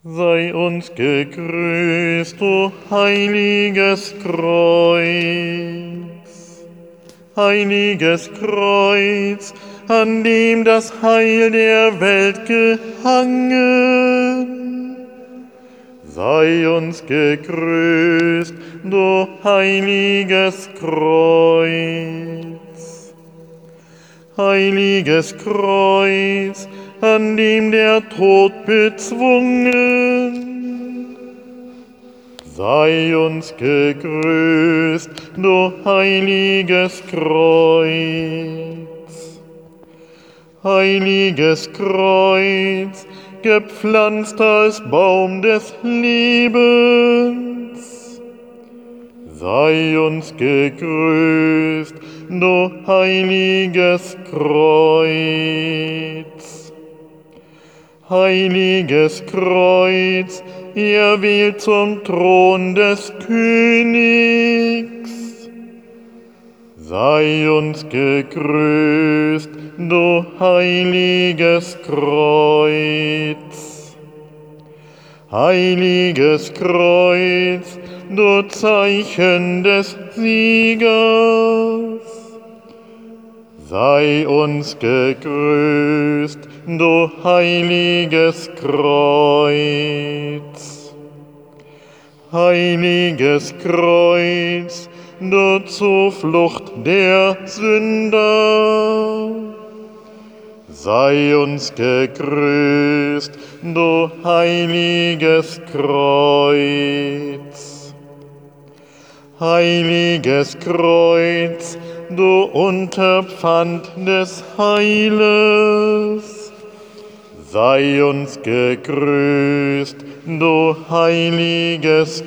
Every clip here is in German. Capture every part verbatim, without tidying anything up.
Sei uns gegrüßt, du heiliges Kreuz. Heiliges Kreuz, an dem das Heil der Welt gehangen. Sei uns gegrüßt, du heiliges Kreuz. Heiliges Kreuz, an dem der Tod bezwungen. Sei uns gegrüßt, du heiliges Kreuz. Heiliges Kreuz, gepflanzt als Baum des Lebens. Sei uns gegrüßt, du heiliges Kreuz. Heiliges Kreuz, erwählt zum Thron des Königs. Sei uns gegrüßt, du heiliges Kreuz. Heiliges Kreuz, du Zeichen des Siegers. Sei uns gegrüßt, du heiliges Kreuz. Heiliges Kreuz, du Zuflucht der Sünder. Sei uns gegrüßt, du heiliges Kreuz. Heiliges Kreuz, du Unterpfand des Heiles. Sei uns gegrüßt, du heiliges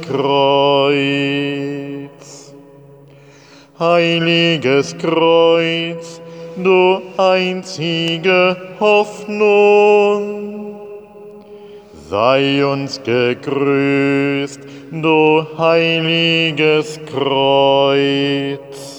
Kreuz. Heiliges Kreuz, du einzige Hoffnung. Sei uns gegrüßt, du heiliges Kreuz.